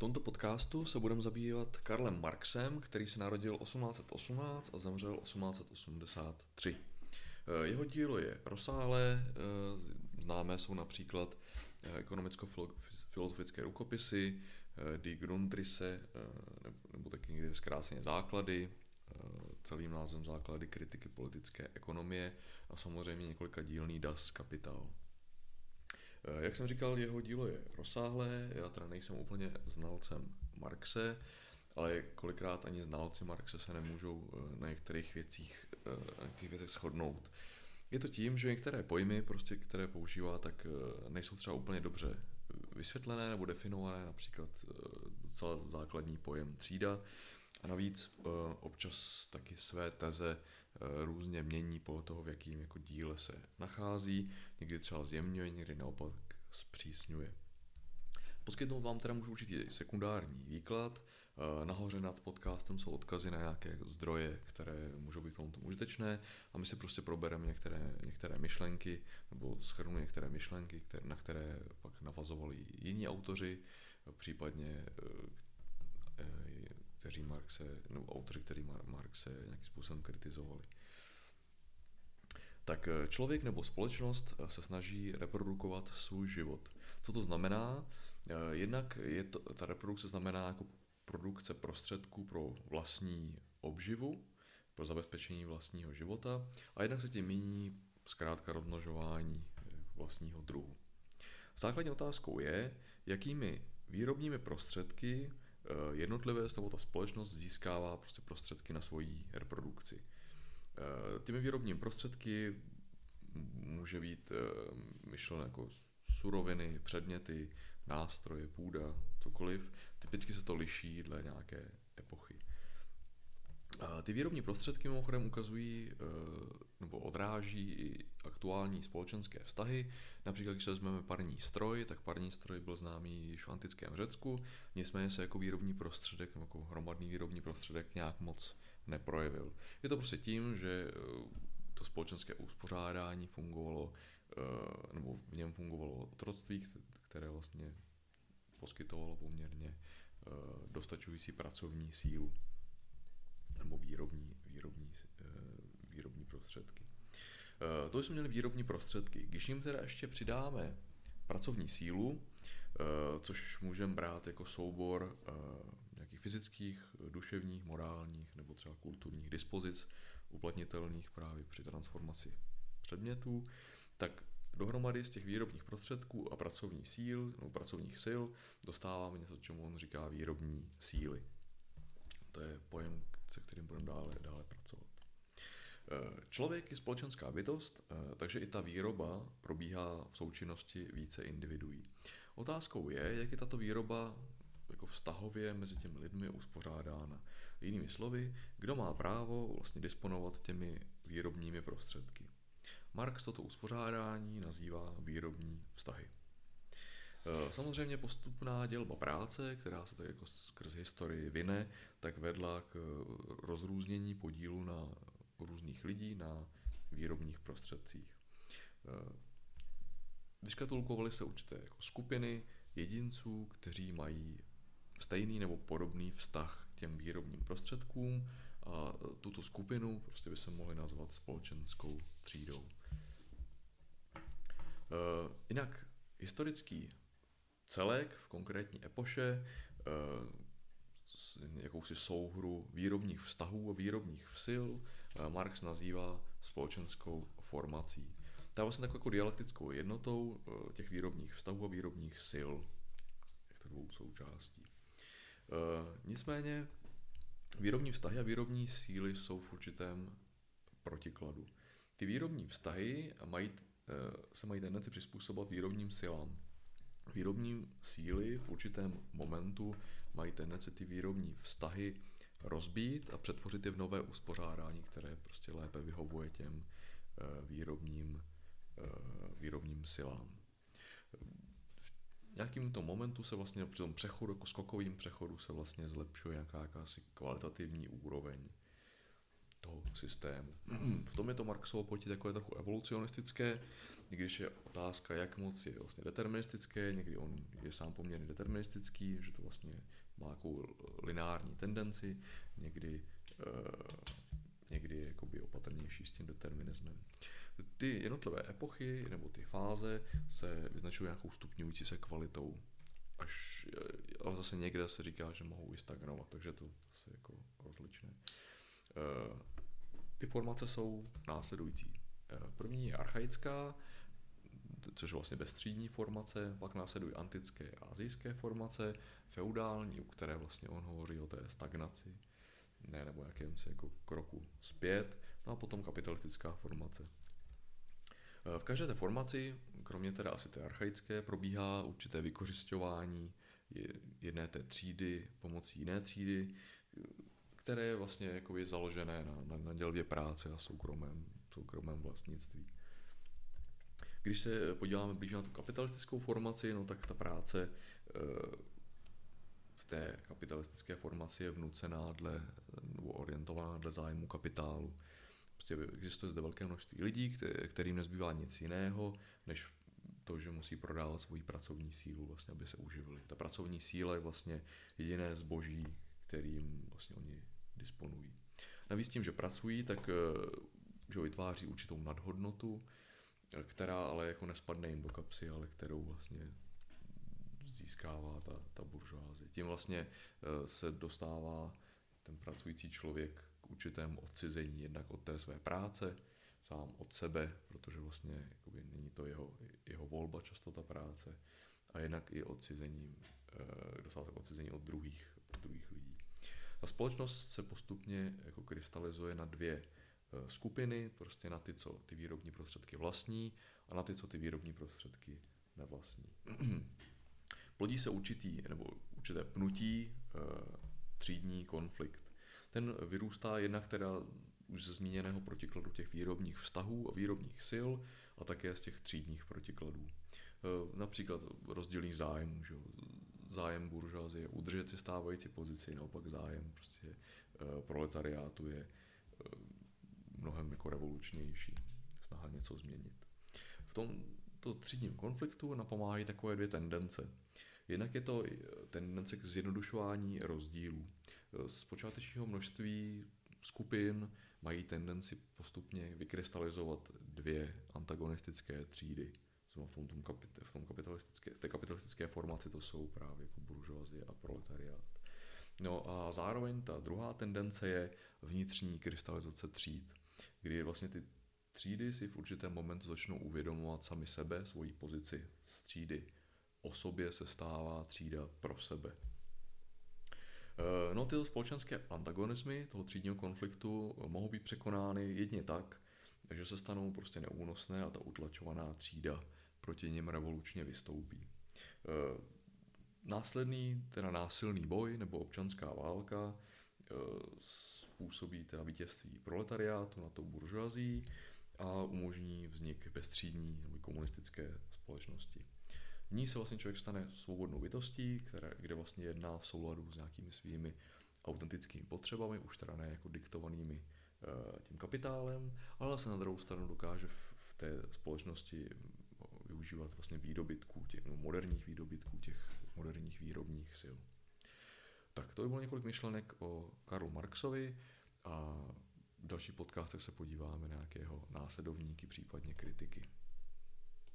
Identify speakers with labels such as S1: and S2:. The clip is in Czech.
S1: tomto podcastu se budeme zabývat Karlem Marxem, který se narodil 1818 a zemřel 1883. Jeho dílo je rozsáhlé, známé jsou například ekonomicko-filozofické rukopisy, Die Grundrisse, nebo taky někdy zkráceně základy, celým názvem základy kritiky politické ekonomie a samozřejmě několika dílný Das Kapital. Jak jsem říkal, jeho dílo je rozsáhlé, já teda nejsem úplně znalcem Marxe, ale kolikrát ani znalci Marxe se nemůžou na některých věcech shodnout. Je to tím, že některé pojmy, které používá, tak nejsou třeba úplně dobře vysvětlené nebo definované, například docela základní pojem třída. A navíc občas taky své teze různě mění podle toho, v jakým jako díle se nachází, někdy třeba zjemňuje, někdy naopak zpřísňuje. Poskytnout vám teda můžu určitý sekundární výklad. Nahoře nad podcastem jsou odkazy na nějaké zdroje, které můžou být tomu užitečné a my si prostě probereme některé myšlenky nebo shrnu některé myšlenky, na které pak navazovali jiní autoři, případně autoři, kteří Marxe nějakým způsobem kritizovali. Tak člověk nebo společnost se snaží reprodukovat svůj život. Co to znamená? Jednak ta reprodukce znamená jako produkce prostředků pro vlastní obživu, pro zabezpečení vlastního života a jednak se tím míní zkrátka rozmnožování vlastního druhu. Základní otázkou je, jakými výrobními prostředky jednotlivec nebo ta společnost získává prostě prostředky na svoji reprodukci. Těmi výrobními prostředky může být myšleno jako suroviny, předměty, nástroje, půda, cokoliv. Typicky se to liší dle nějaké epochy. Ty výrobní prostředky mimochodem ukazují nebo odráží i aktuální společenské vztahy. Například, když se vezmeme parní stroj, tak parní stroj byl známý již v antickém Řecku, nicméně se jako výrobní prostředek, jako hromadný výrobní prostředek nějak moc neprojevil. Je to prostě tím, že to společenské uspořádání fungovalo, nebo v něm fungovalo otroctví, které vlastně poskytovalo poměrně dostačující pracovní sílu nebo výrobní prostředky. To jsme měli výrobní prostředky. Když jim teda ještě přidáme pracovní sílu, což můžeme brát jako soubor nějakých fyzických, duševních, morálních nebo třeba kulturních dispozic uplatnitelných právě při transformaci předmětů, tak dohromady z těch výrobních prostředků a pracovních sil dostáváme něco, čemu on říká výrobní síly. To je pojem, se kterým budeme dále pracovat. Člověk je společenská bytost, takže i ta výroba probíhá v součinnosti více individuí. Otázkou je, jak je tato výroba jako vztahově mezi těmi lidmi uspořádána. Jinými slovy, kdo má právo vlastně disponovat těmi výrobními prostředky. Marx toto uspořádání nazývá výrobní vztahy. Samozřejmě postupná dělba práce, která se tak jako skrz historii vyne, tak vedla k rozrůznění podílu na různých lidí na výrobních prostředcích. Vyškatulkovaly se určité jako skupiny jedinců, kteří mají stejný nebo podobný vztah k těm výrobním prostředkům a tuto skupinu prostě by se mohli nazvat společenskou třídou. Jinak historický celek v konkrétní epoše, jakousi souhru výrobních vztahů a výrobních sil, Marx nazývá společenskou formací. Ta je vlastně takovou jako dialektickou jednotou těch výrobních vztahů a výrobních sil, těchto dvou součástí. Nicméně výrobní vztahy a výrobní síly jsou v určitém protikladu. Ty výrobní vztahy se mají tendenci přizpůsobovat výrobním silám. Výrobní síly v určitém momentu mají tendenci ty výrobní vztahy rozbít a přetvořit je v nové uspořádání, které prostě lépe vyhovuje těm výrobním silám. V nějakým tom momentu se vlastně při tom přechodu, jako skokovým přechodu, se vlastně zlepšuje jakási kvalitativní úroveň. toho systému. V tom je to Marxovo pojetí takové trochu evolucionistické, i když je otázka, jak moc je vlastně deterministické, někdy on je sám poměrně deterministický, že to vlastně má takovou lineární tendenci, někdy je jakoby opatrnější s tím determinismem. Ty jednotlivé epochy nebo ty fáze se vyznačují nějakou stupňující se kvalitou, ale zase někde se říká, že mohou i stagnovat, takže to je jako rozličné. Ty formace jsou následující. První je archaická, což je vlastně bezstřídní formace, pak následují antické a asijské formace, feudální, u které vlastně on hovoří o té stagnaci, nebo jakémsi jako kroku zpět, no a potom kapitalistická formace. V každé té formaci, kromě teda asi té archaické, probíhá určité vykořisťování jedné té třídy pomocí jiné třídy, které je vlastně jakoby založené na dělbě práce a soukromém vlastnictví. Když se podíváme blíže na tu kapitalistickou formaci, no tak ta práce v té kapitalistické formaci je vnucená nebo orientovaná dle zájmu kapitálu. Prostě existuje zde velké množství lidí, kterým nezbývá nic jiného, než to, že musí prodávat svoji pracovní sílu, vlastně, aby se uživili. Ta pracovní síla je vlastně jediné zboží, kterým vlastně oni disponují. Navíc tím, že pracují, tak že vytváří určitou nadhodnotu, která ale jako nespadne jim do kapsy, ale kterou vlastně získává ta buržoázie. Tím vlastně se dostává ten pracující člověk k určitému odcizení jednak od té své práce, sám od sebe, protože vlastně jakoby není to jeho volba často ta práce, a jednak i dostává se k odcizení od druhých lidí. Ta společnost se postupně jako krystalizuje na dvě skupiny, prostě na ty, co ty výrobní prostředky vlastní, a na ty, co ty výrobní prostředky nevlastní. Plodí se určité pnutí, třídní konflikt. Ten vyrůstá jednak teda už ze zmíněného protikladu těch výrobních vztahů a výrobních sil a také z těch třídních protikladů. Například rozdílný zájem, že? Zájem buržoazie udržet si stávající pozici, naopak zájem prostě proletariátu je mnohem jako revolučnější, snaha něco změnit. V tomto třídním konfliktu napomáhají takové dvě tendence. Jednak je to tendence k zjednodušování rozdílů. Z počátečního množství skupin mají tendenci postupně vykrystalizovat dvě antagonistické třídy. V té kapitalistické formaci to jsou právě jako buržoazie a proletariát. No a zároveň ta druhá tendence je vnitřní krystalizace tříd, kdy vlastně ty třídy si v určitém momentu začnou uvědomovat sami sebe, svoji pozici z třídy. O sobě se stává třída pro sebe. No, tyto společenské antagonismy toho třídního konfliktu mohou být překonány jedině tak, že se stanou prostě neúnosné a ta utlačovaná třída proti něm revolučně vystoupí. Násilný boj nebo občanská válka způsobí teda vítězství proletariátu nad tou buržoazí a umožní vznik bezstřídní nebo komunistické společnosti. V ní se vlastně člověk stane svobodnou bytostí, kde vlastně jedná v souladu s nějakými svými autentickými potřebami, už teda ne jako diktovanými tím kapitálem, ale vlastně na druhou stranu dokáže v té společnosti využívat vlastně moderních výdobytků těch moderních výrobních sil. Tak to by bylo několik myšlenek o Karlu Marxovi a v dalších podcastech se podíváme na nějakého následovníky, případně kritiky.